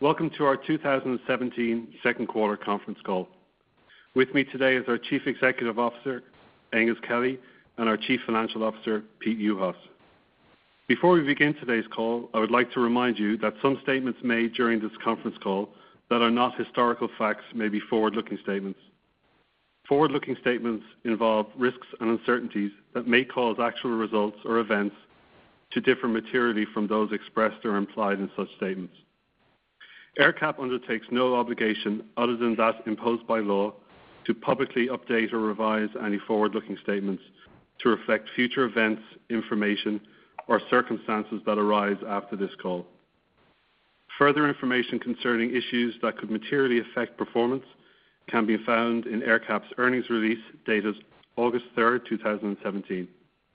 Welcome to our 2017 second quarter conference call. With me today is our Chief Executive Officer, Aengus Kelly, and our Chief Financial Officer, Pete Juhas. Before we begin today's call, I would like to remind you that some statements made during this conference call that are not historical facts may be forward-looking statements. Forward-looking statements involve risks and uncertainties that may cause actual results or events to differ materially from those expressed or implied in such statements. AerCap undertakes no obligation other than that imposed by law to publicly update or revise any forward-looking statements to reflect future events, information, or circumstances that arise after this call. Further information concerning issues that could materially affect performance can be found in AerCap's earnings release dated August 3rd, 2017.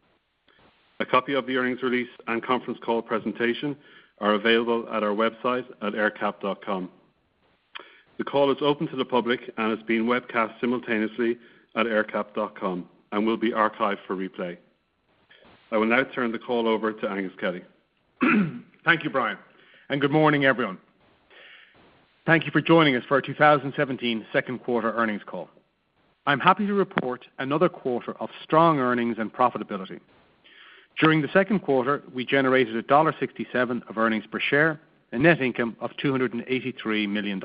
A copy of the earnings release and conference call presentation are available at our website at aercap.com. The call is open to the public and is being webcast simultaneously at aercap.com and will be archived for replay. I will now turn the call over to Aengus Kelly. Thank you, Brian, and good morning, everyone. Thank you for joining us for our 2017 second quarter earnings call. I'm happy to report another quarter of strong earnings and profitability. During the second quarter, we generated $1.67 of earnings per share and net income of $283 million.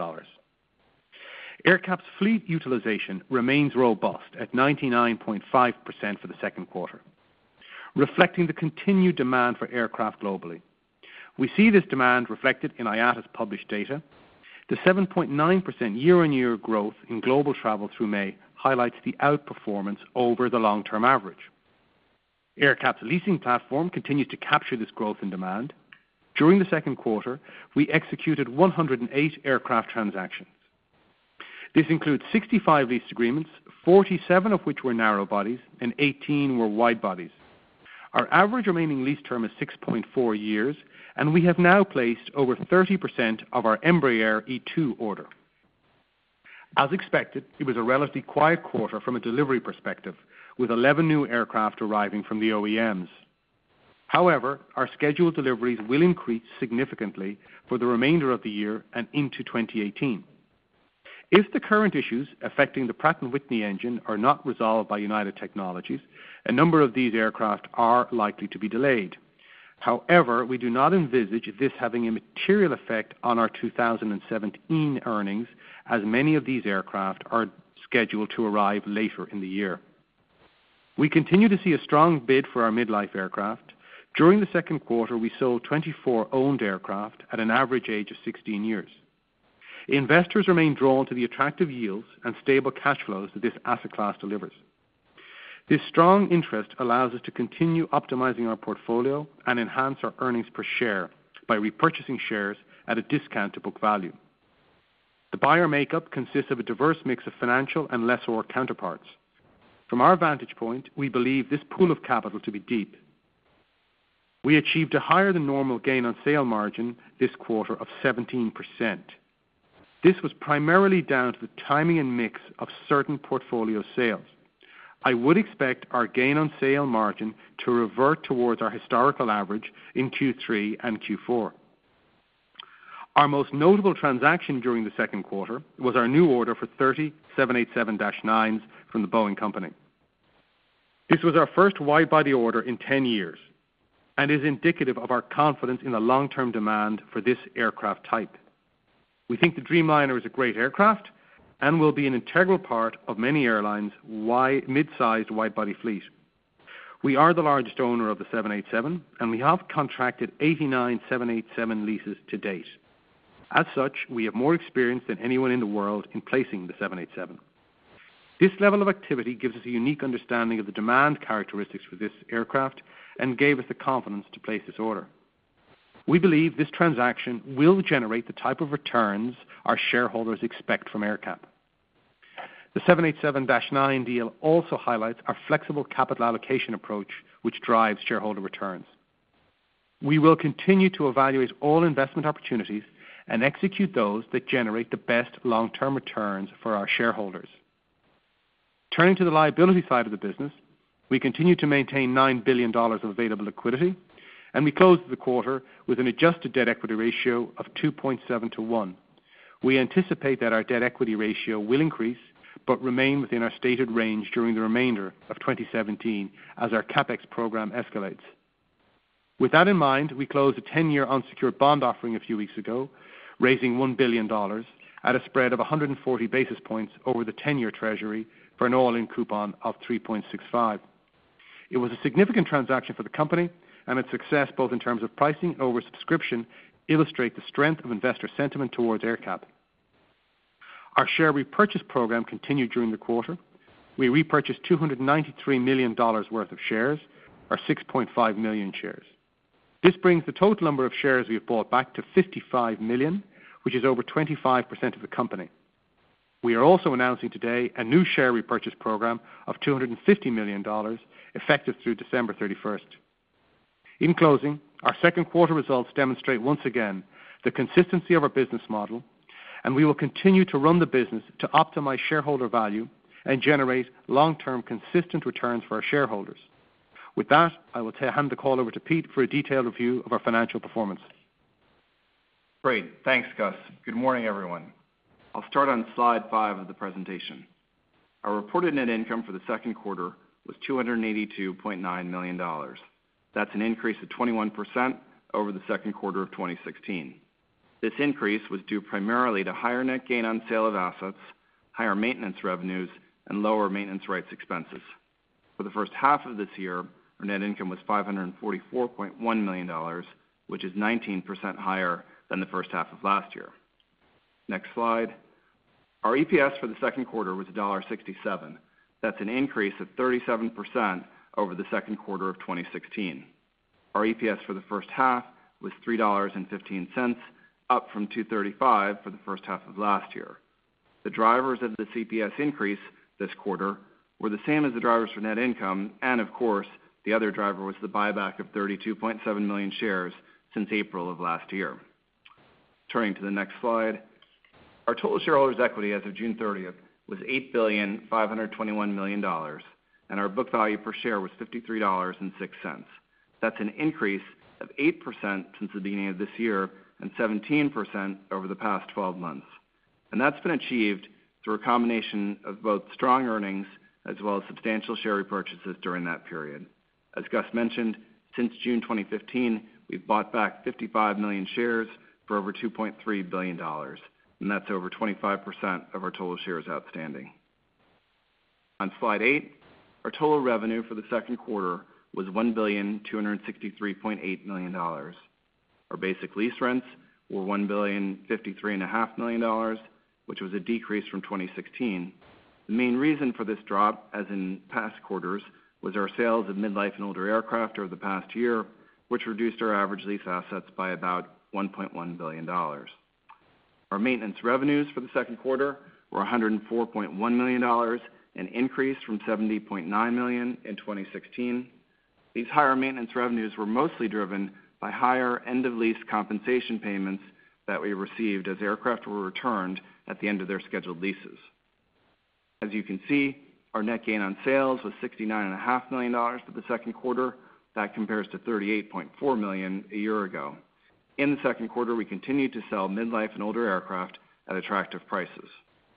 AerCap's fleet utilization remains robust at 99.5% for the second quarter, reflecting the continued demand for aircraft globally. We see this demand reflected in IATA's published data. The 7.9% year-on-year growth in global travel through May highlights the outperformance over the long-term average. AerCap's leasing platform continues to capture this growth in demand. During the second quarter, we executed 108 aircraft transactions. This includes 65 lease agreements, 47 of which were narrow bodies and 18 were wide bodies. Our average remaining lease term is 6.4 years, and we have now placed over 30% of our Embraer E2 order. As expected, it was a relatively quiet quarter from a delivery perspective, with 11 new aircraft arriving from the OEMs. However, our scheduled deliveries will increase significantly for the remainder of the year and into 2018. If the current issues affecting the Pratt & Whitney engine are not resolved by United Technologies, a number of these aircraft are likely to be delayed. However, we do not envisage this having a material effect on our 2017 earnings, as many of these aircraft are scheduled to arrive later in the year. We continue to see a strong bid for our midlife aircraft. During the second quarter, we sold 24 owned aircraft at an average age of 16 years. Investors remain drawn to the attractive yields and stable cash flows that this asset class delivers. This strong interest allows us to continue optimizing our portfolio and enhance our earnings per share by repurchasing shares at a discount to book value. The buyer makeup consists of a diverse mix of financial and lessor counterparts. From our vantage point, we believe this pool of capital to be deep. We achieved a higher than normal gain on sale margin this quarter of 17%. This was primarily down to the timing and mix of certain portfolio sales. I would expect our gain on sale margin to revert towards our historical average in Q3 and Q4. Our most notable transaction during the second quarter was our new order for 30 787-9s from the Boeing Company. This was our first wide-body order in 10 years and is indicative of our confidence in the long-term demand for this aircraft type. We think the Dreamliner is a great aircraft and will be an integral part of many airlines' mid-sized wide-body fleet. We are the largest owner of the 787, and we have contracted 89 787 leases to date. As such, we have more experience than anyone in the world in placing the 787. This level of activity gives us a unique understanding of the demand characteristics for this aircraft and gave us the confidence to place this order. We believe this transaction will generate the type of returns our shareholders expect from AerCap. The 787-9 deal also highlights our flexible capital allocation approach, which drives shareholder returns. We will continue to evaluate all investment opportunities and execute those that generate the best long-term returns for our shareholders. Turning to the liability side of the business, we continue to maintain $9 billion of available liquidity, and we closed the quarter with an adjusted debt-equity ratio of 2.7 to 1. We anticipate that our debt-equity ratio will increase but remain within our stated range during the remainder of 2017 as our CapEx program escalates. With that in mind, we closed a 10-year unsecured bond offering a few weeks ago, raising $1 billion at a spread of 140 basis points over the 10-year Treasury for an all-in coupon of 3.65. It was a significant transaction for the company, and its success both in terms of pricing and oversubscription illustrate the strength of investor sentiment towards AerCap. Our share repurchase program continued during the quarter. We repurchased $293 million worth of shares, or 6.5 million shares. This brings the total number of shares we have bought back to 55 million, which is over 25% of the company. We are also announcing today a new share repurchase program of $250 million, effective through December 31st. In closing, our second quarter results demonstrate once again the consistency of our business model, and we will continue to run the business to optimize shareholder value and generate long-term consistent returns for our shareholders. With that, I will hand the call over to Pete for a detailed review of our financial performance. Great. Thanks, Gus. Good morning, everyone. I'll start on slide 5 of the presentation. Our reported net income for the second quarter was $282.9 million. That's an increase of 21% over the second quarter of 2016. This increase was due primarily to higher net gain on sale of assets, higher maintenance revenues, and lower maintenance rights expenses. For the first half of this year, our net income was $544.1 million, which is 19% higher than the first half of last year. Next slide. Our EPS for the second quarter was $1.67. That's an increase of 37% over the second quarter of 2016. Our EPS for the first half was $3.15, up from $2.35 for the first half of last year. The drivers of the EPS increase this quarter were the same as the drivers for net income, and of course, the other driver was the buyback of 32.7 million shares since April of last year. Turning to the next slide. Our total shareholders' equity as of June 30th was $8,521 million, and our book value per share was $53.06. That's an increase of 8% since the beginning of this year and 17% over the past 12 months. And that's been achieved through a combination of both strong earnings as well as substantial share repurchases during that period. As Gus mentioned, since June 2015, we've bought back 55 million shares for over $2.3 billion, and that's over 25% of our total shares outstanding. On slide 8, our total revenue for the second quarter was $1,263.8 million. Our basic lease rents were $1,053.5 million, which was a decrease from 2016. The main reason for this drop, as in past quarters, was our sales of midlife and older aircraft over the past year, which reduced our average lease assets by about $1.1 billion. Our maintenance revenues for the second quarter were $104.1 million, an increase from $70.9 million in 2016. These higher maintenance revenues were mostly driven by higher end-of-lease compensation payments that we received as aircraft were returned at the end of their scheduled leases. As you can see, our net gain on sales was $69.5 million for the second quarter. That compares to $38.4 million a year ago. In the second quarter, we continued to sell midlife and older aircraft at attractive prices.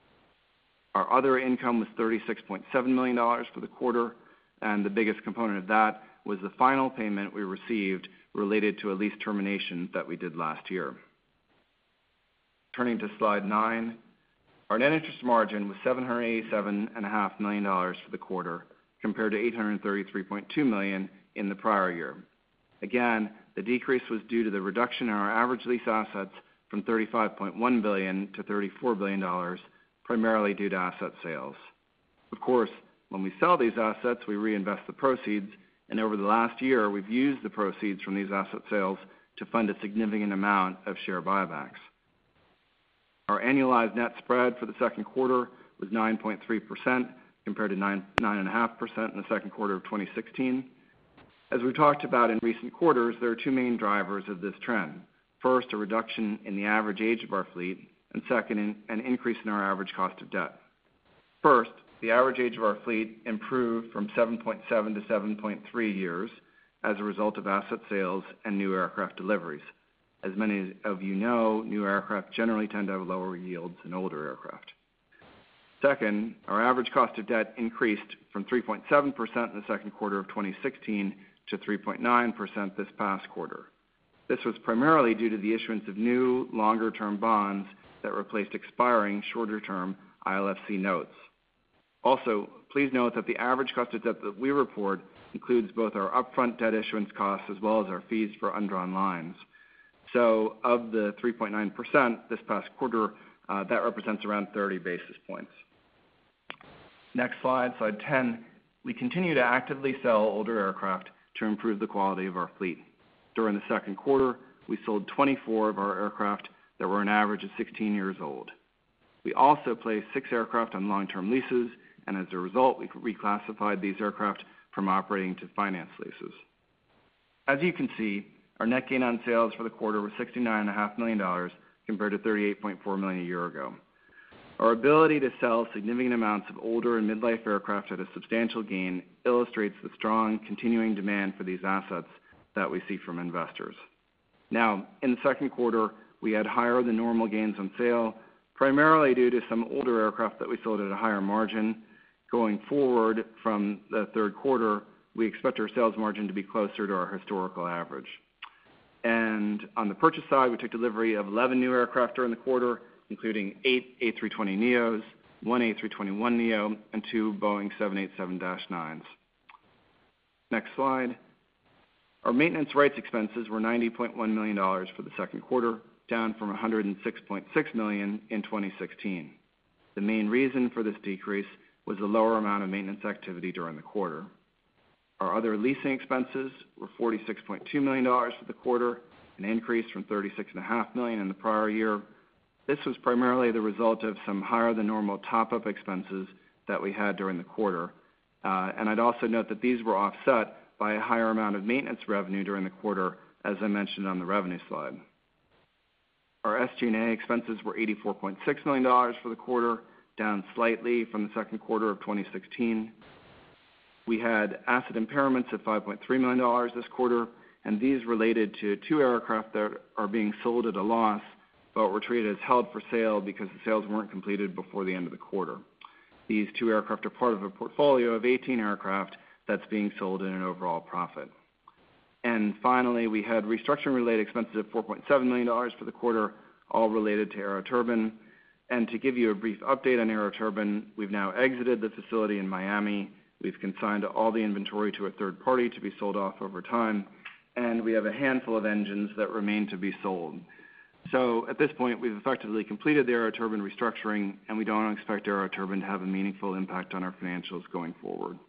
Our other income was $36.7 million for the quarter, and the biggest component of that was the final payment we received related to a lease termination that we did last year. Turning to slide 9, our net interest margin was $787.5 million for the quarter, compared to $833.2 million in the prior year. Again, the decrease was due to the reduction in our average lease assets from $35.1 billion to $34 billion, primarily due to asset sales. Of course, when we sell these assets, we reinvest the proceeds, and over the last year, we've used the proceeds from these asset sales to fund a significant amount of share buybacks. Our annualized net spread for the second quarter was 9.3%, compared to 9.5% in the second quarter of 2016. As we talked about in recent quarters, there are two main drivers of this trend. First, a reduction in the average age of our fleet, and second, an increase in our average cost of debt. First, the average age of our fleet improved from 7.7 to 7.3 years, as a result of asset sales and new aircraft deliveries. As many of you know, new aircraft generally tend to have lower yields than older aircraft. Second, our average cost of debt increased from 3.7% in the second quarter of 2016 to 3.9% this past quarter. This was primarily due to the issuance of new, longer-term bonds that replaced expiring, shorter-term ILFC notes. Also, please note that the average cost of debt that we report includes both our upfront debt issuance costs as well as our fees for undrawn lines. So of the 3.9% this past quarter, that represents around 30 basis points. Next slide, slide 10. We continue to actively sell older aircraft to improve the quality of our fleet. During the second quarter, we sold 24 of our aircraft that were an average of 16 years old. We also placed 6 aircraft on long-term leases, and as a result, we reclassified these aircraft from operating to finance leases. As you can see, our net gain on sales for the quarter was $69.5 million compared to $38.4 million a year ago. Our ability to sell significant amounts of older and midlife aircraft at a substantial gain illustrates the strong continuing demand for these assets that we see from investors. Now, in the second quarter, we had higher than normal gains on sale, primarily due to some older aircraft that we sold at a higher margin. Going forward from the third quarter, we expect our sales margin to be closer to our historical average. And on the purchase side, we took delivery of 11 new aircraft during the quarter, including 8 A320neos, 1 A321neo, and 2 Boeing 787-9s. Next slide. Our maintenance rights expenses were $90.1 million for the second quarter, down from $106.6 million in 2016. The main reason for this decrease was the lower amount of maintenance activity during the quarter. Our other leasing expenses were $46.2 million for the quarter, an increase from $36.5 million in the prior year. This was primarily the result of some higher than normal top-up expenses that we had during the quarter. And I'd also note that these were offset by a higher amount of maintenance revenue during the quarter, as I mentioned on the revenue slide. Our SG&A expenses were $84.6 million for the quarter, down slightly from the second quarter of 2016. We had asset impairments of $5.3 million this quarter, and these related to 2 aircraft that are being sold at a loss, but were treated as held for sale because the sales weren't completed before the end of the quarter. These 2 aircraft are part of a portfolio of 18 aircraft that's being sold in an overall profit. And finally, we had restructuring-related expenses of $4.7 million for the quarter, all related to AeroTurbine. And to give you a brief update on AeroTurbine, we've now exited the facility in Miami. We've consigned all the inventory to a third party to be sold off over time, and we have a handful of engines that remain to be sold. So at this point, we've effectively completed the AeroTurbine restructuring, and we don't expect AeroTurbine to have a meaningful impact on our financials going forward.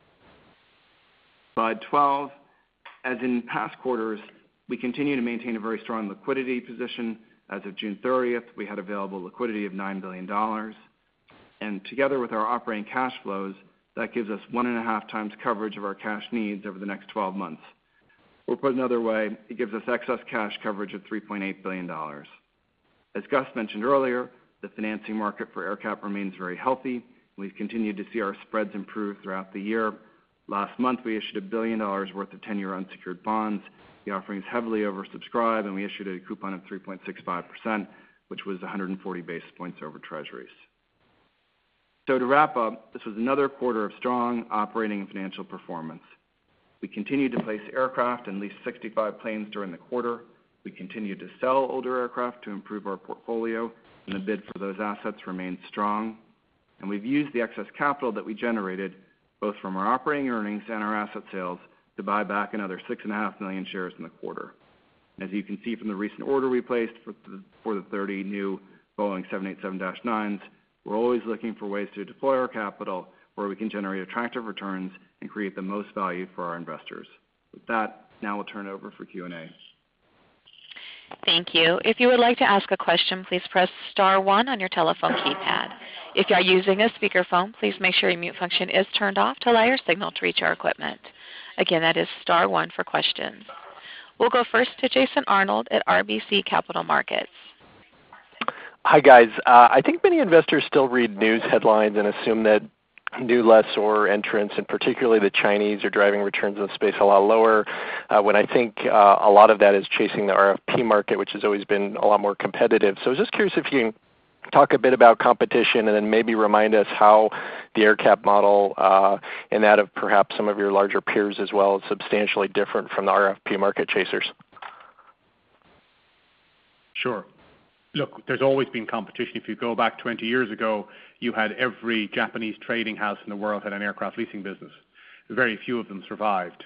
Slide 12. As in past quarters, we continue to maintain a very strong liquidity position. As of June 30th, we had available liquidity of $9 billion. And together with our operating cash flows, that gives us 1.5 times coverage of our cash needs over the next 12 months. Or put another way, it gives us excess cash coverage of $3.8 billion. As Gus mentioned earlier, the financing market for AerCap remains very healthy. We've continued to see our spreads improve throughout the year. Last month, we issued $1 billion worth of 10-year unsecured bonds. The offering is heavily oversubscribed, and we issued a coupon of 3.65%, which was 140 basis points over Treasuries. So to wrap up, this was another quarter of strong operating and financial performance. We continued to place aircraft and lease 65 planes during the quarter. We continued to sell older aircraft to improve our portfolio, and the bid for those assets remains strong. And we've used the excess capital that we generated, both from our operating earnings and our asset sales, to buy back another 6.5 million shares in the quarter. As you can see from the recent order we placed for the 30 new Boeing 787-9s, we're always looking for ways to deploy our capital where we can generate attractive returns and create the most value for our investors. With that, now we'll turn it over for Q&A. Thank you. If you would like to ask a question, please press star 1 on your telephone keypad. If you are using a speakerphone, please make sure your mute function is turned off to allow your signal to reach our equipment. Again, that is star 1 for questions. We'll go first to Jason Arnold at RBC Capital Markets. Hi, guys. I think many investors still read news headlines and assume that new lessor entrants, and particularly the Chinese, are driving returns in the space a lot lower, when I think a lot of that is chasing the RFP market, which has always been a lot more competitive. So I was just curious if you can talk a bit about competition and then maybe remind us how the AerCap model and that of perhaps some of your larger peers as well is substantially different from the RFP market chasers. Sure. Look, there's always been competition. If you go back 20 years ago, you had every Japanese trading house in the world had an aircraft leasing business. Very few of them survived.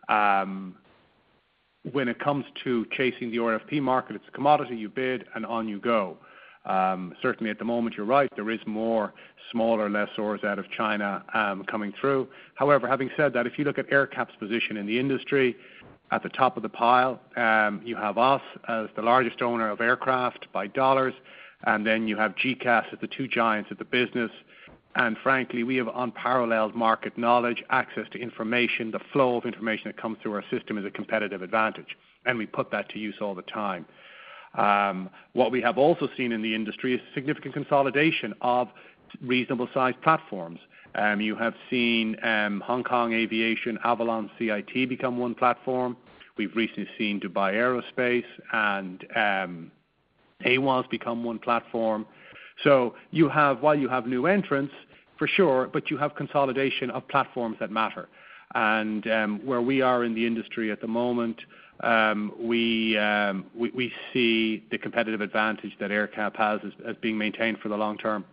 When it comes to chasing the RFP market, it's a commodity, you bid, and on you go. Certainly at the moment, you're right, there is more smaller lessors out of China coming through. However, having said that, if you look at AerCap's position in the industry, at the top of the pile, you have us as the largest owner of aircraft by dollars, and then you have GECAS as the two giants of the business. And frankly, we have unparalleled market knowledge, access to information. The flow of information that comes through our system is a competitive advantage, and we put that to use all the time. What we have also seen in the industry is significant consolidation of reasonable-sized platforms. You have seen Hong Kong Aviation, Avalon CIT become one platform. We've recently seen Dubai Aerospace and AWOS become one platform. So you have, while you have new entrants, for sure, but you have consolidation of platforms that matter. And where we are in the industry at the moment, we see the competitive advantage that AerCap has as being maintained for the long term.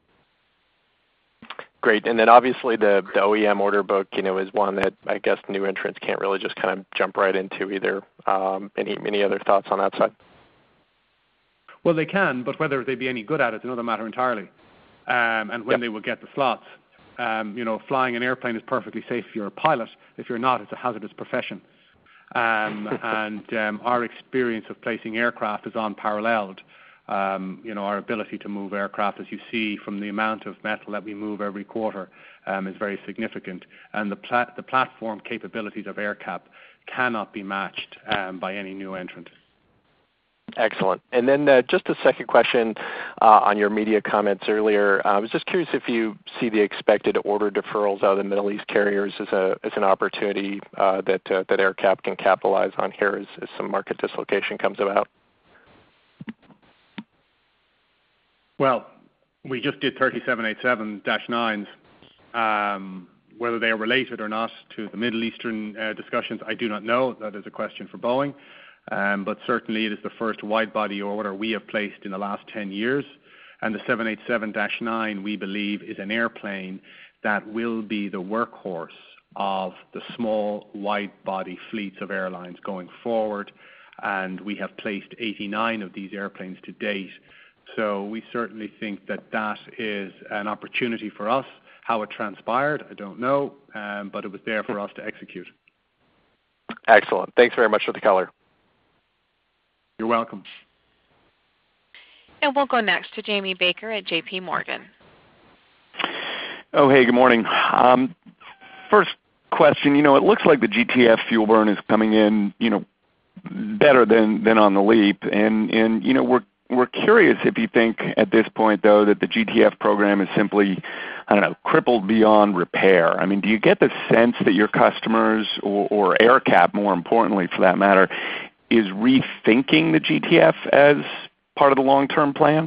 Great. And then obviously the OEM order book, is one that I guess new entrants can't really just kind of jump right into either. Any other thoughts on that side? Well, they can, but whether they be any good at it is another matter entirely. And when they will get the slots. Flying an airplane is perfectly safe if you're a pilot. If you're not, it's a hazardous profession. Our experience of placing aircraft is unparalleled. Our ability to move aircraft, as you see from the amount of metal that we move every quarter, is very significant. And the platform capabilities of AerCap cannot be matched by any new entrant. Excellent. And then just a second question on your media comments earlier. I was just curious if you see the expected order deferrals out of the Middle East carriers as an opportunity that AerCap can capitalize on here as some market dislocation comes about. Well, we just did 3787-9s. Whether they are related or not to the Middle Eastern discussions, I do not know. That is a question for Boeing. But certainly it is the first wide-body order we have placed in the last 10 years. And the 787-9, we believe, is an airplane that will be the workhorse of the small wide-body fleets of airlines going forward. And we have placed 89 of these airplanes to date. So we certainly think that that is an opportunity for us. How it transpired, I don't know, but it was there for us to execute. Excellent. Thanks very much for the color. You're welcome. And we'll go next to Jamie Baker at J.P. Morgan. Oh, hey, good morning. First question, it looks like the GTF fuel burn is coming in, better than on the LEAP. And we're curious if you think at this point, though, that the GTF program is simply, crippled beyond repair. I mean, do you get the sense that your customers or AerCap, more importantly for that matter, is rethinking the GTF as part of the long-term plan?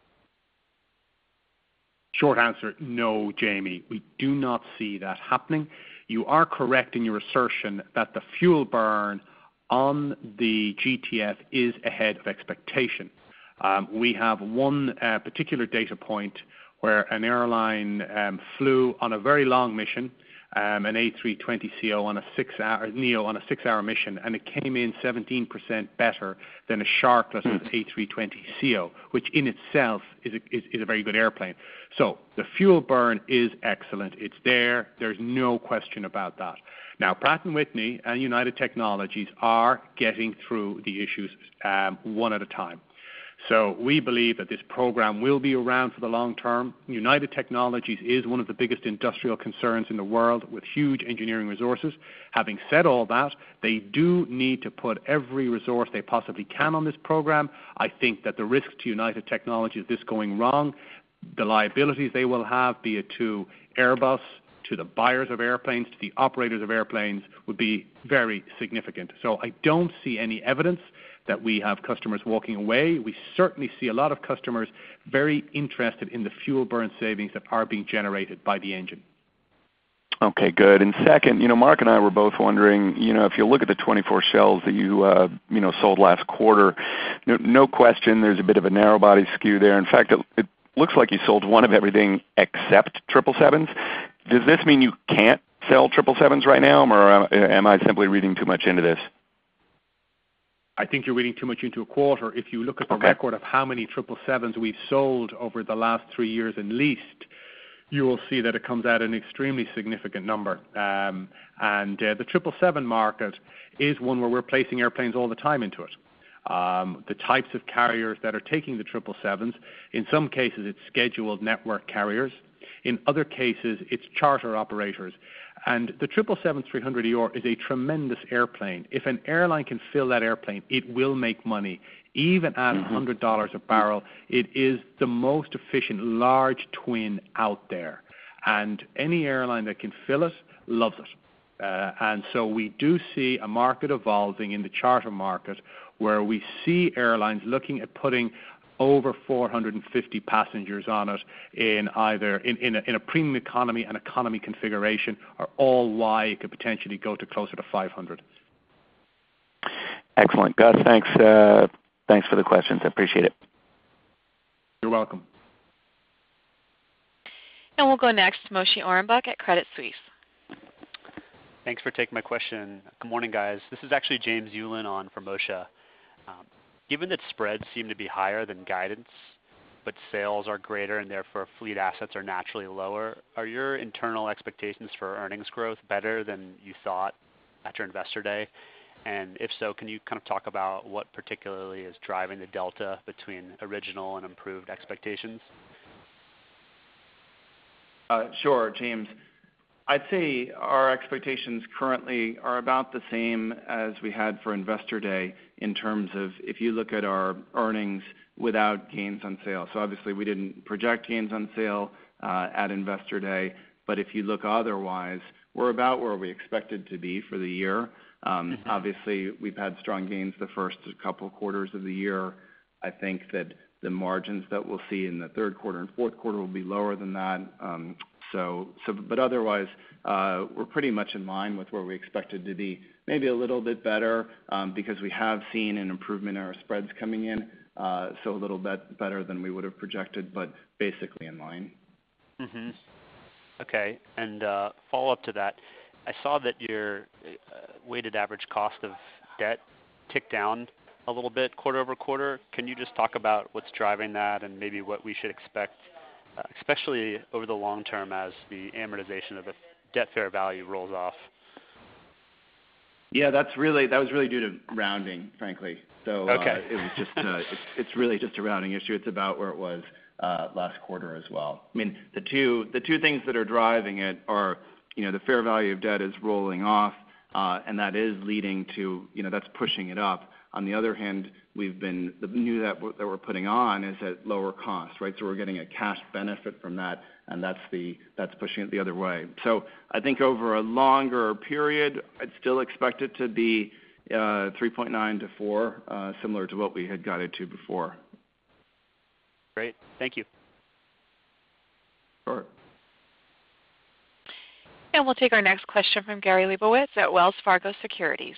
Short answer, no, Jamie. We do not see that happening. You are correct in your assertion that the fuel burn on the GTF is ahead of expectation. We have one particular data point where an airline flew on a very long mission, an A320ceo on a 6-hour neo on a 6-hour mission, and it came in 17% better than a sharkless A320ceo, which in itself is a very good airplane. So the fuel burn is excellent. It's there. There's no question about that. Now, Pratt & Whitney and United Technologies are getting through the issues one at a time. So we believe that this program will be around for the long term. United Technologies is one of the biggest industrial concerns in the world with huge engineering resources. Having said all that, they do need to put every resource they possibly can on this program. I think that the risk to United Technologies of this going wrong the liabilities they will have, be it to Airbus, to the buyers of airplanes, to the operators of airplanes, would be very significant. So I don't see any evidence that we have customers walking away. We certainly see a lot of customers very interested in the fuel burn savings that are being generated by the engine. Okay, good. And second, Mark and I were both wondering, if you look at the 24 shells that you sold last quarter, no question there's a bit of a narrow body skew there. In fact, it looks like you sold one of everything except 777s. Does this mean you can't sell 777s right now, or am I simply reading too much into this? I think you're reading too much into a quarter. If you look at the record of how many 777s we've sold over the last 3 years at least, you will see that it comes out an extremely significant number. The 777 market is one where we're placing airplanes all the time into it. The types of carriers that are taking the 777s, in some cases it's scheduled network carriers. In other cases, it's charter operators. And the 777-300ER is a tremendous airplane. If an airline can fill that airplane, it will make money. Even at $100 a barrel, it is the most efficient large twin out there. And any airline that can fill it loves it. And so we do see a market evolving in the charter market where we see airlines looking at putting over 450 passengers on it in either in a premium economy and economy configuration, or all Y, it could potentially go to closer to 500. Excellent. Gus, thanks. Thanks for the questions. I appreciate it. You're welcome. And we'll go next to Moshe Orenbuch at Credit Suisse. Thanks for taking my question. Good morning, guys. This is actually James Yulin on for Moshe. Given that spreads seem to be higher than guidance, but sales are greater and therefore fleet assets are naturally lower, are your internal expectations for earnings growth better than you thought at your Investor Day? And if so, can you kind of talk about what particularly is driving the delta between original and improved expectations? Sure, James. I'd say our expectations currently are about the same as we had for Investor Day in terms of if you look at our earnings without gains on sale. So obviously we didn't project gains on sale at Investor Day, but if you look otherwise, we're about where we expected to be for the year. Obviously, we've had strong gains the first couple of quarters of the year. I think that the margins that we'll see in the third quarter and fourth quarter will be lower than that. But otherwise, we're pretty much in line with where we expected to be. Maybe a little bit better because we have seen an improvement in our spreads coming in, so a little bit better than we would have projected, but basically in line. Okay, and follow up to that, I saw that your weighted average cost of debt ticked down a little bit quarter over quarter. Can you just talk about what's driving that and maybe what we should expect, especially over the long term as the amortization of the debt fair value rolls off? Yeah, that was really due to rounding, frankly. So it was just it's really just a rounding issue. It's about where it was last quarter as well. I mean, the two things that are driving it are, the fair value of debt is rolling off, and that is leading to, that's pushing it up. On the other hand, the new that we're putting on is at lower cost, right? So we're getting a cash benefit from that, and that's pushing it the other way. So I think over a longer period, I'd still expect it to be 3.9 to 4, similar to what we had guided to before. Great. Thank you. Sure. And we'll take our next question from Gary Leibowitz at Wells Fargo Securities.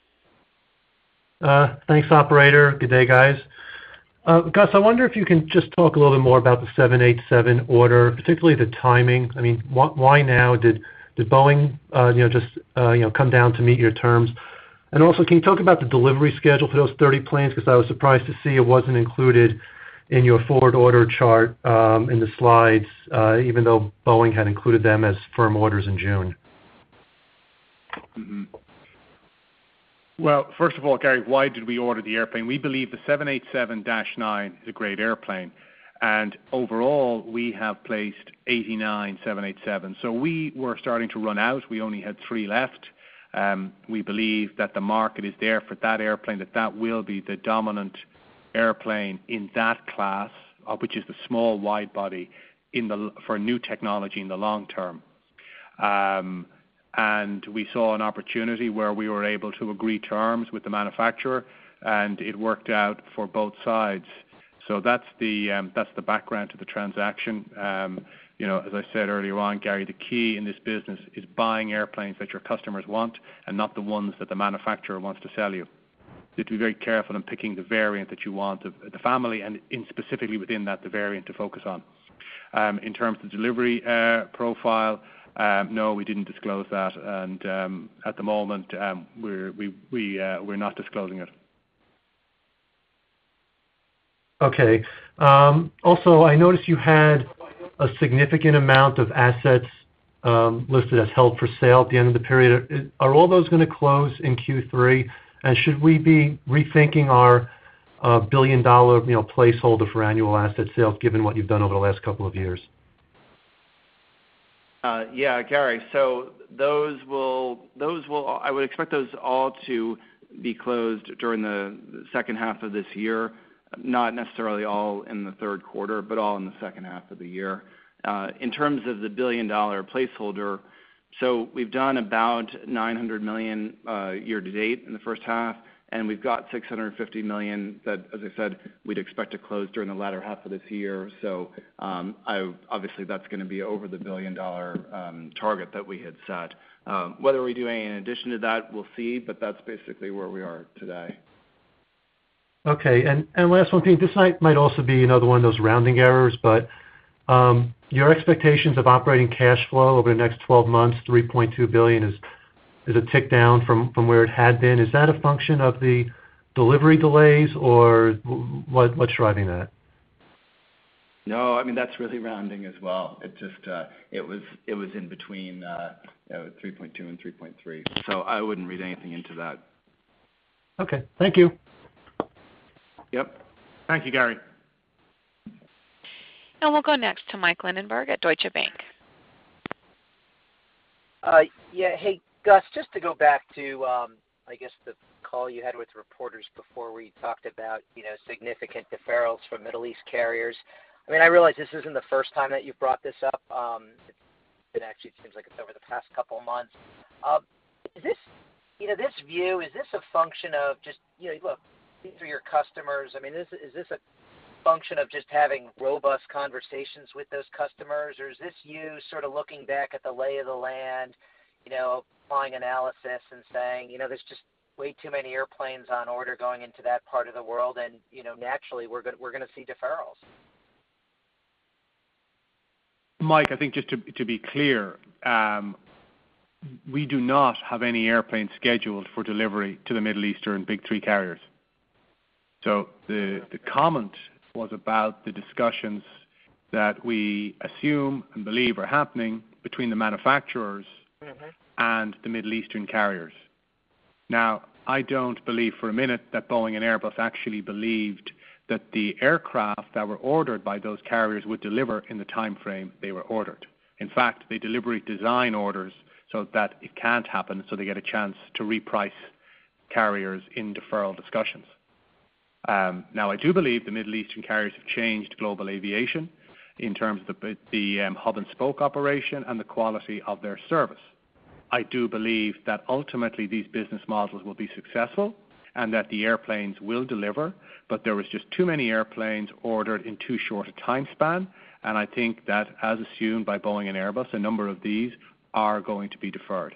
Thanks, operator. Good day, guys. Gus, I wonder if you can just talk a little bit more about the 787 order, particularly the timing. I mean, why now? Did Boeing, come down to meet your terms? And also, can you talk about the delivery schedule for those 30 planes? Because I was surprised to see it wasn't included in your forward order chart in the slides, even though Boeing had included them as firm orders in June. Well, first of all, Gary, why did we order the airplane? We believe the 787-9 is a great airplane. And overall, we have placed 89 787s. So we were starting to run out. We only had 3 left. We believe that the market is there for that airplane, that will be the dominant airplane in that class which is the small wide body for new technology in the long term. And we saw an opportunity where we were able to agree terms with the manufacturer, and it worked out for both sides. So that's the background to the transaction. As I said earlier on, Gary, the key in this business is buying airplanes that your customers want and not the ones that the manufacturer wants to sell you. You have to be very careful in picking the variant that you want, the family, and specifically within that, the variant to focus on. In terms of delivery profile, no, we didn't disclose that, and at the moment we're not disclosing it. Okay. Also, I noticed you had a significant amount of assets listed as held for sale at the end of the period. Are all those going to close in Q3? And should we be rethinking our $1 billion placeholder for annual asset sales, given what you've done over the last couple of years? Yeah, Gary. So those will. I would expect those all to be closed during the second half of this year. Not necessarily all in the third quarter, but all in the second half of the year. In terms of the $1 billion placeholder, so we've done about $900 million year to date in the first half, and we've got $650 million that, as I said, we'd expect to close during the latter half of this year. So obviously that's going to be over the $1 billion target that we had set. Whether we do any in addition to that, we'll see, but that's basically where we are today. Okay, and last one, Pete, this might also be another one of those rounding errors, but your expectations of operating cash flow over the next 12 months, $3.2 billion, is a tick down from where it had been. Is that a function of the delivery delays, or what's driving that? No, I mean that's really rounding as well. It just it was in between 3.2 and 3.3, so I wouldn't read anything into that. Okay, thank you. Yep. Thank you, Gary. And we'll go next to Mike Lindenberg at Deutsche Bank. Yeah, hey, Gus, just to go back to, I guess, the call you had with reporters before where you talked about, significant deferrals from Middle East carriers. I mean, I realize this isn't the first time that you've brought this up. It seems like it's over the past couple of months. Is this, this view, is this a function of just, look, these are your customers. I mean, is this a function of just having robust conversations with those customers, or is this you sort of looking back at the lay of the land, applying analysis and saying, there's just way too many airplanes on order going into that part of the world, and naturally we're going to see deferrals? Mike, I think just to be clear, we do not have any airplanes scheduled for delivery to the Middle Eastern big three carriers. So the comment was about the discussions that we assume and believe are happening between the manufacturers and the Middle Eastern carriers. Now, I don't believe for a minute that Boeing and Airbus actually believed that the aircraft that were ordered by those carriers would deliver in the time frame they were ordered. In fact, they deliberately design orders so that it can't happen, so they get a chance to reprice carriers in deferral discussions. Now, I do believe the Middle Eastern carriers have changed global aviation in terms of the hub and spoke operation and the quality of their service. I do believe that ultimately these business models will be successful and that the airplanes will deliver, but there was just too many airplanes ordered in too short a time span, and I think that, as assumed by Boeing and Airbus, a number of these are going to be deferred.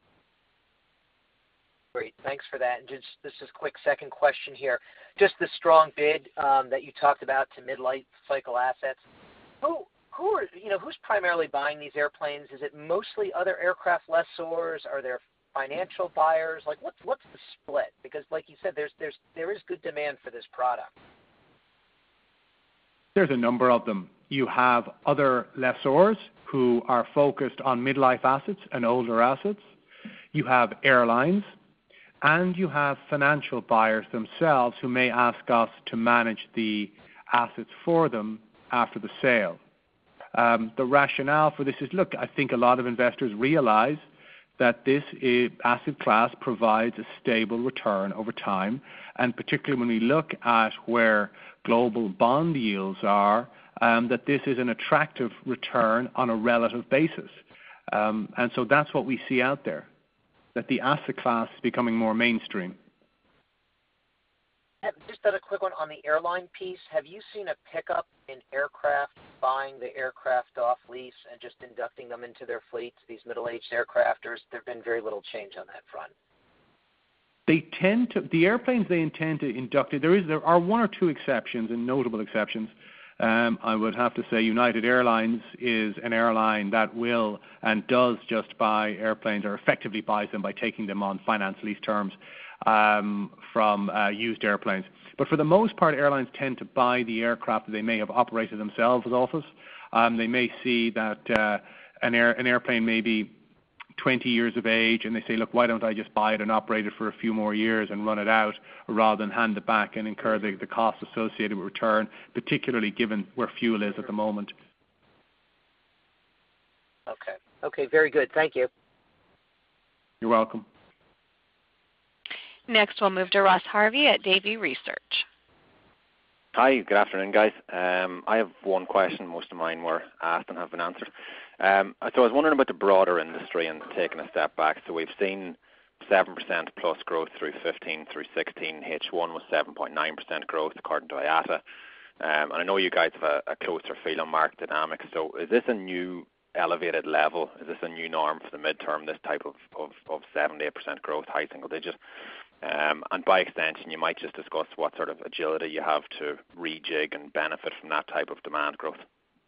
Great, thanks for that. And this is a quick second question here. Just the strong bid that you talked about to mid-life cycle assets. Who's primarily buying these airplanes? Is it mostly other aircraft lessors? Are there financial buyers? Like, what's the split? Because, like you said, there is good demand for this product. There's a number of them. You have other lessors who are focused on midlife assets and older assets. You have airlines. And you have financial buyers themselves who may ask us to manage the assets for them after the sale. The rationale for this is, look, I think a lot of investors realize that this asset class provides a stable return over time, and particularly when we look at where global bond yields are, that this is an attractive return on a relative basis. And so that's what we see out there, that the asset class is becoming more mainstream. Just a quick one on the airline piece. Have you seen a pickup in aircraft buying the aircraft off lease and just inducting them into their fleets, these middle-aged aircraft, or has there been very little change on that front? The airplanes they intend to induct, there are one or two exceptions and notable exceptions. I would have to say United Airlines is an airline that will and does just buy airplanes, or effectively buys them by taking them on finance lease terms from used airplanes. But for the most part, airlines tend to buy the aircraft that they may have operated themselves off of. They may see that an airplane may be 20 years of age, and they say, look, why don't I just buy it and operate it for a few more years and run it out, rather than hand it back and incur the costs associated with return, particularly given where fuel is at the moment. Okay, very good. Thank you. You're welcome. Next, we'll move to Ross Harvey at Davy Research. Hi, good afternoon, guys. I have one question. Most of mine were asked and have been answered. So I was wondering about the broader industry and taking a step back. So we've seen 7% plus growth through 15, through 16. H1 was 7.9% growth according to IATA. And I know you guys have a closer feel on market dynamics. So is this a new elevated level? Is this a new norm for the midterm, this type of 7 to 8% growth, high single digit? And by extension, you might just discuss what sort of agility you have to rejig and benefit from that type of demand growth.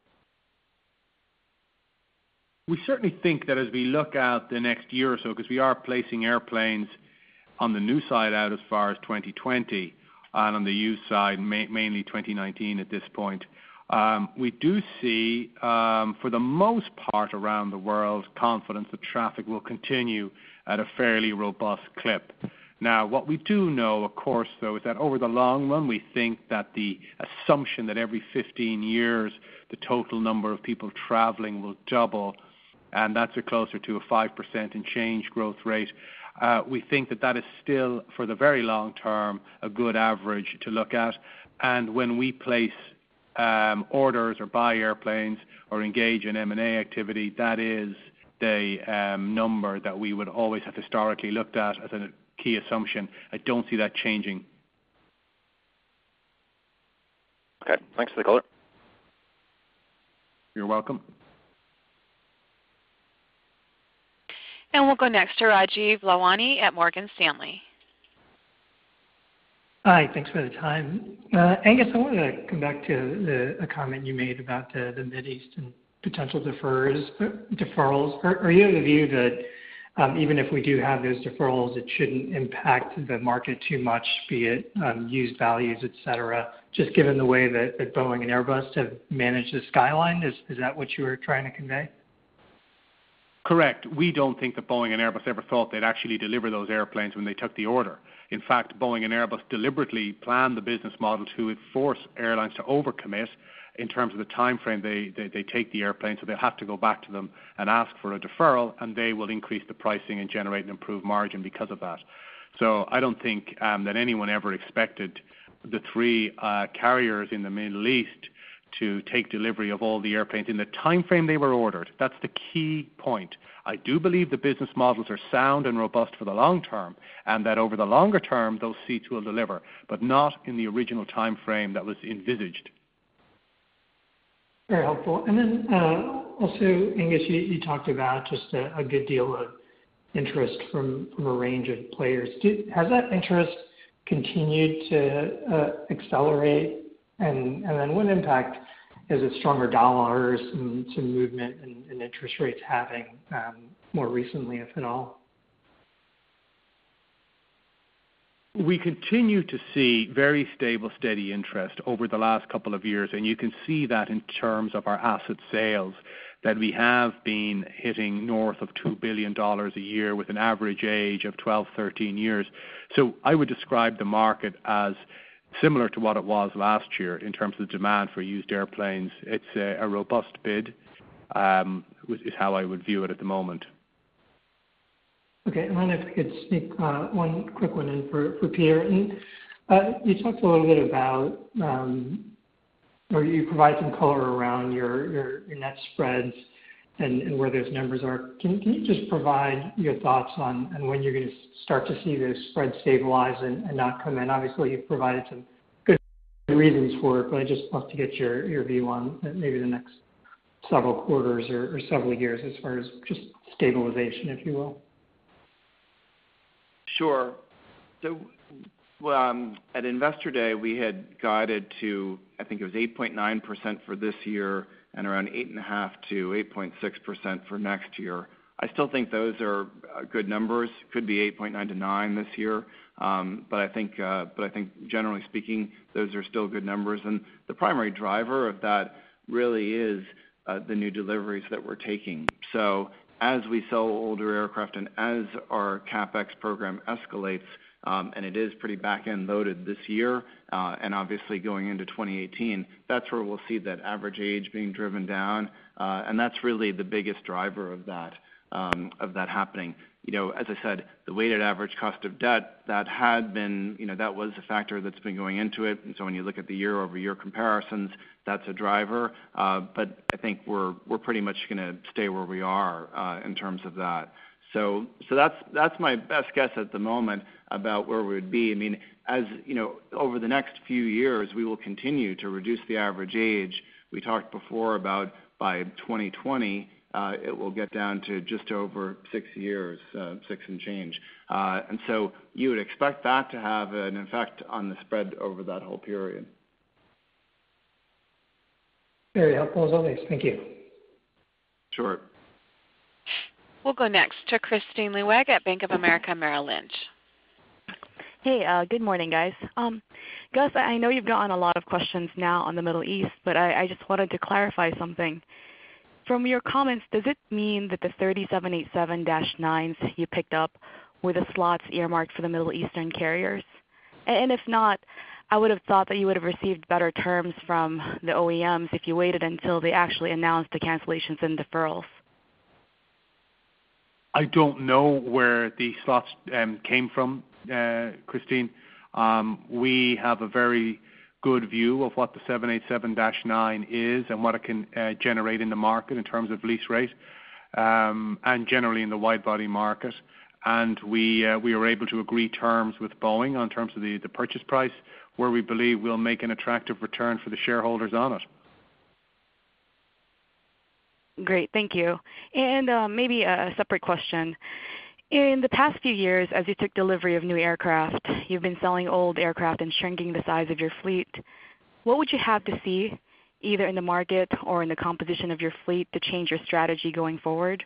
We certainly think that as we look out the next year or so, because we are placing airplanes on the new side out as far as 2020, and on the used side mainly 2019 at this point, we do see, for the most part around the world, confidence that traffic will continue at a fairly robust clip. Now, what we do know, of course, though, is that over the long run, we think that the assumption that every 15 years the total number of people traveling will double, and that's closer to a 5% and change growth rate. We think that is still, for the very long term, a good average to look at. And when we place orders or buy airplanes or engage in M&A activity, that is the number that we would always have historically looked at as a key assumption. I don't see that changing. Okay, thanks for the color. You're welcome. And we'll go next to Rajiv Lawani at Morgan Stanley. Hi, thanks for the time. Angus, I wanted to come back to a comment you made about the Mideast and potential deferrals. Are you of the view that even if we do have those deferrals, it shouldn't impact the market too much, be it used values, et cetera, just given the way that Boeing and Airbus have managed the skyline? Is that what you were trying to convey? Correct. We don't think that Boeing and Airbus ever thought they'd actually deliver those airplanes when they took the order. In fact, Boeing and Airbus deliberately planned the business model to force airlines to overcommit in terms of the time frame they take the airplane, so they'll have to go back to them and ask for a deferral, and they will increase the pricing and generate an improved margin because of that. So I don't think that anyone ever expected the three carriers in the Middle East to take delivery of all the airplanes in the time frame they were ordered. That's the key point. I do believe the business models are sound and robust for the long term, and that over the longer term those seats will deliver, but not in the original time frame that was envisaged. Very helpful. And then also, Angus, you talked about just a good deal of interest from a range of players. Has that interest continued to accelerate? And then what impact is a stronger dollar or some movement in interest rates having more recently, if at all? We continue to see very stable, steady interest over the last couple of years, and you can see that in terms of our asset sales, that we have been hitting north of $2 billion a year with an average age of 12, 13 years. So I would describe the market as similar to what it was last year in terms of the demand for used airplanes. It's a robust bid, is how I would view it at the moment. Okay. I wonder if I could sneak one quick one in for Peter. And you talked a little bit about, or you provide some color around your net spreads and where those numbers are. Can you just provide your thoughts on when you're going to start to see those spreads stabilize and not come in? Obviously, you've provided some good reasons for it, but I'd just love to get your view on maybe the next several quarters or several years as far as just stabilization, if you will. Sure. So at Investor Day, we had guided to, I think it was 8.9% for this year and around 8.5 to 8.6% for next year. I still think those are good numbers. Could be 8.9 to 9 this year, but I think generally speaking, those are still good numbers. And the primary driver of that really is the new deliveries that we're taking. So as we sell older aircraft and as our CapEx program escalates, and it is pretty back-end loaded this year, and obviously going into 2018, that's where we'll see that average age being driven down, and that's really the biggest driver of that happening. You know, as I said, the weighted average cost of debt, that had been, that was a factor that's been going into it, and so when you look at the year-over-year comparisons, that's a driver, but I think we're pretty much going to stay where we are in terms of that. So that's my best guess at the moment about where we would be. I mean, as you know, over the next few years, we will continue to reduce the average age. We talked before about by 2020, it will get down to just over 6 years, 6 and change. And so you would expect that to have an effect on the spread over that whole period. Very helpful as always. Thank you. Sure. We'll go next to Kristine Liwag at Bank of America Merrill Lynch. Hey, good morning, guys. Gus, I know you've gotten a lot of questions now on the Middle East, but I just wanted to clarify something. From your comments, does it mean that the 3787-9s you picked up were the slots earmarked for the Middle Eastern carriers? And if not, I would have thought that you would have received better terms from the OEMs if you waited until they actually announced the cancellations and deferrals. I don't know where the slots came from, Christine. We have a very good view of what the 787-9 is and what it can generate in the market in terms of lease rate and generally in the wide-body market. And we were able to agree terms with Boeing on terms of the purchase price where we believe we'll make an attractive return for the shareholders on it. Great, thank you. And maybe a separate question. In the past few years, as you took delivery of new aircraft, you've been selling old aircraft and shrinking the size of your fleet. What would you have to see, either in the market or in the composition of your fleet, to change your strategy going forward?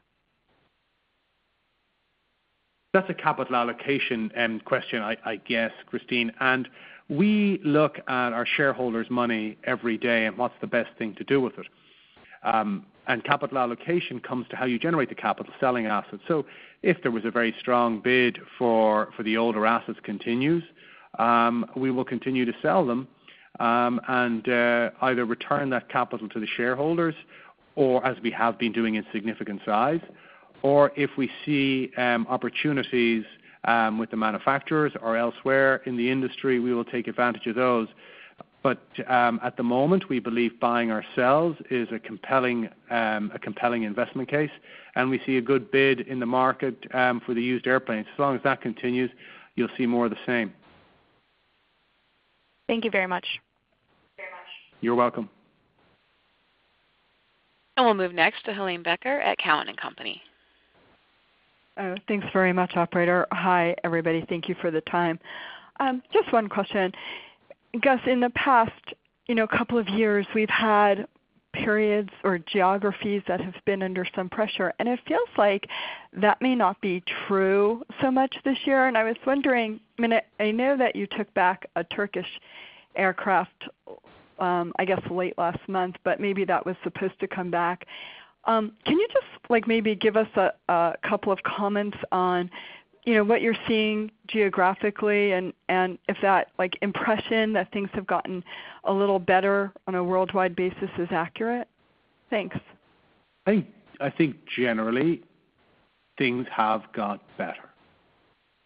That's a capital allocation question, I guess, Christine. And we look at our shareholders' money every day and what's the best thing to do with it. And capital allocation comes to how you generate the capital selling assets. So if there was a very strong bid for the older assets continues, we will continue to sell them and either return that capital to the shareholders or as we have been doing in significant size, or if we see opportunities with the manufacturers or elsewhere in the industry, we will take advantage of those. But at the moment, we believe buying ourselves is a compelling investment case, and we see a good bid in the market for the used airplanes. As long as that continues, you'll see more of the same. Thank you very much. You're welcome. And we'll move next to Helene Becker at Cowen and Company. Thanks very much, operator. Hi, everybody. Thank you for the time. Just one question. Gus, in the past, couple of years, we've had periods or geographies that have been under some pressure, and it feels like that may not be true so much this year. And I was wondering, I know that you took back a Turkish aircraft, I guess late last month, but maybe that was supposed to come back. Can you just maybe give us a couple of comments on what you're seeing geographically and if that impression that things have gotten a little better on a worldwide basis is accurate? Thanks. I think generally things have got better.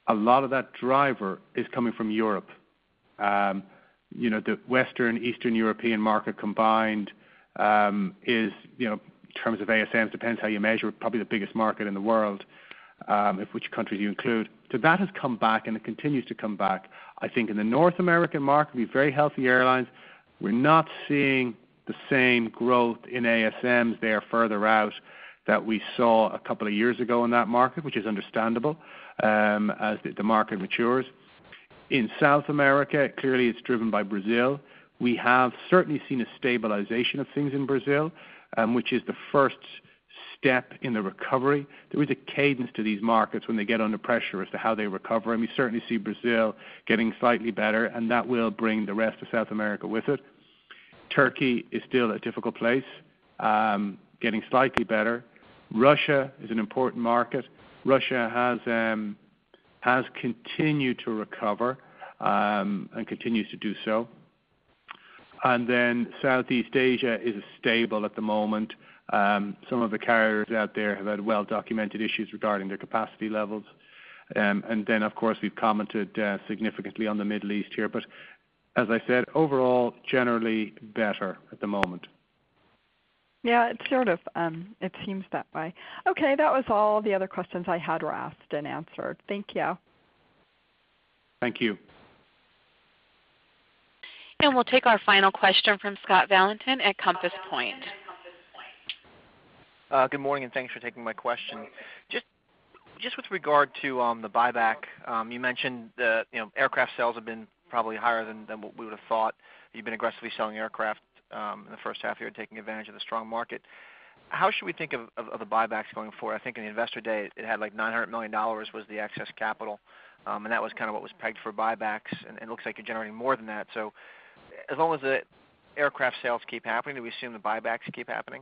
a lot of that driver is coming from Europe. The Western, Eastern European market combined is, in terms of ASMs, depends how you measure, probably the biggest market in the world, if which countries you include. So that has come back, and it continues to come back. I think in the North American market, we have very healthy airlines. We're not seeing the same growth in ASMs there further out that we saw a couple of years ago in that market, which is understandable as the market matures. In South America, clearly it's driven by Brazil. We have certainly seen a stabilization of things in Brazil, which is the first step in the recovery. There is a cadence to these markets when they get under pressure as to how they recover, and we certainly see Brazil getting slightly better, and that will bring the rest of South America with it. Turkey is still a difficult place, getting slightly better. Russia is an important market. Russia has continued to recover and continues to do so. And then Southeast Asia is stable at the moment. Some of the carriers out there have had well-documented issues regarding their capacity levels. And then, of course, we've commented significantly on the Middle East here. But as I said, overall, generally better at the moment. Yeah, it's sort of, it seems that way. Okay, that was all the other questions I had were asked and answered. Thank you. Thank you. And we'll take our final question from Scott Valentin at Compass Point. Good morning, and thanks for taking my question. Just with regard to the buyback, you mentioned that aircraft sales have been probably higher than what we would have thought. You've been aggressively selling aircraft in the first half year, taking advantage of the strong market. How should we think of the buybacks going forward? I think in the Investor Day it had like $900 million was the excess capital, and that was kind of what was pegged for buybacks, and it looks like you're generating more than that. So as long as the aircraft sales keep happening, do we assume the buybacks keep happening?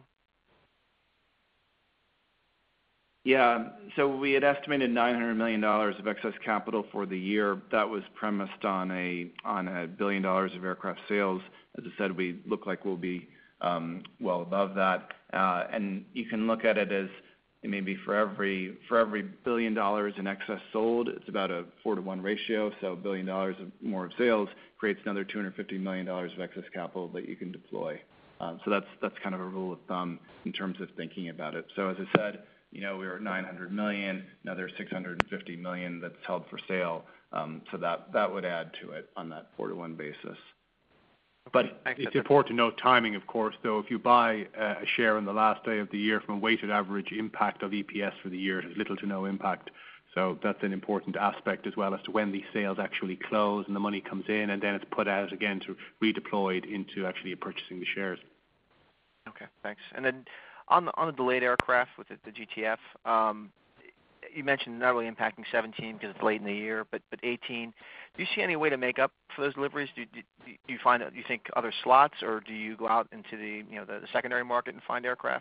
Yeah, so we had estimated $900 million of excess capital for the year. That was premised on $1 billion of aircraft sales. As I said, we look like we'll be well above that. And you can look at it as maybe for every $1 billion in excess sold, it's about a 4-to-1 ratio. So $1 billion more of sales creates another $250 million of excess capital that you can deploy. So that's kind of a rule of thumb in terms of thinking about it. So as I said, we were at $900 million. Now there's $650 million that's held for sale. So that would add to it on that 4-to-1 basis. But it's important to note timing, of course, though. If you buy a share on the last day of the year from a weighted average impact of EPS for the year, it has little to no impact. So that's an important aspect as well as to when these sales actually close and the money comes in, and then it's put out again to redeployed into actually purchasing the shares. Okay, thanks. And then on the delayed aircraft with the GTF, you mentioned not really impacting 17 because it's late in the year, but 18. Do you see any way to make up for those deliveries? Do you find you think other slots, or do you go out into the secondary market and find aircraft?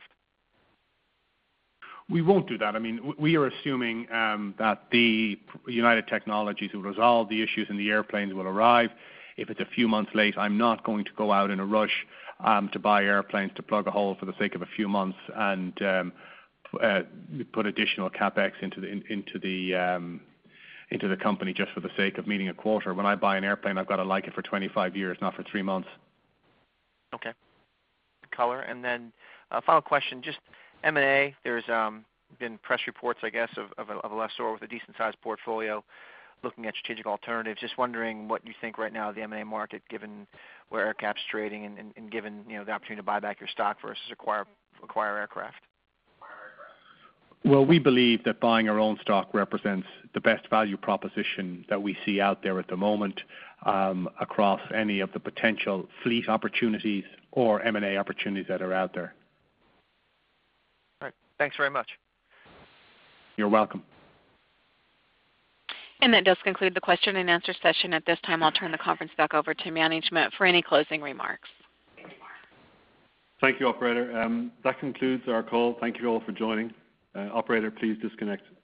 We won't do that. I mean, we are assuming that the United Technologies will resolve the issues and the airplanes will arrive. If it's a few months late, I'm not going to go out in a rush to buy airplanes to plug a hole for the sake of a few months and put additional capex into the company just for the sake of meeting a quota. When I buy an airplane, I've got to like it for 25 years, not for 3 months. Okay. Color. And then final question, just M&A. There's been press reports, I guess, of a lessor with a decent-sized portfolio looking at strategic alternatives. Just wondering what you think right now of the M&A market, given where AerCap's trading and given the opportunity to buy back your stock versus acquire aircraft. Well, we believe that buying our own stock represents the best value proposition that we see out there at the moment across any of the potential fleet opportunities or M&A opportunities that are out there. All right. Thanks very much. You're welcome. And that does conclude the question and answer session. At this time, I'll turn the conference back over to management for any closing remarks. Thank you, operator. That concludes our call. Thank you all for joining. Operator, please disconnect.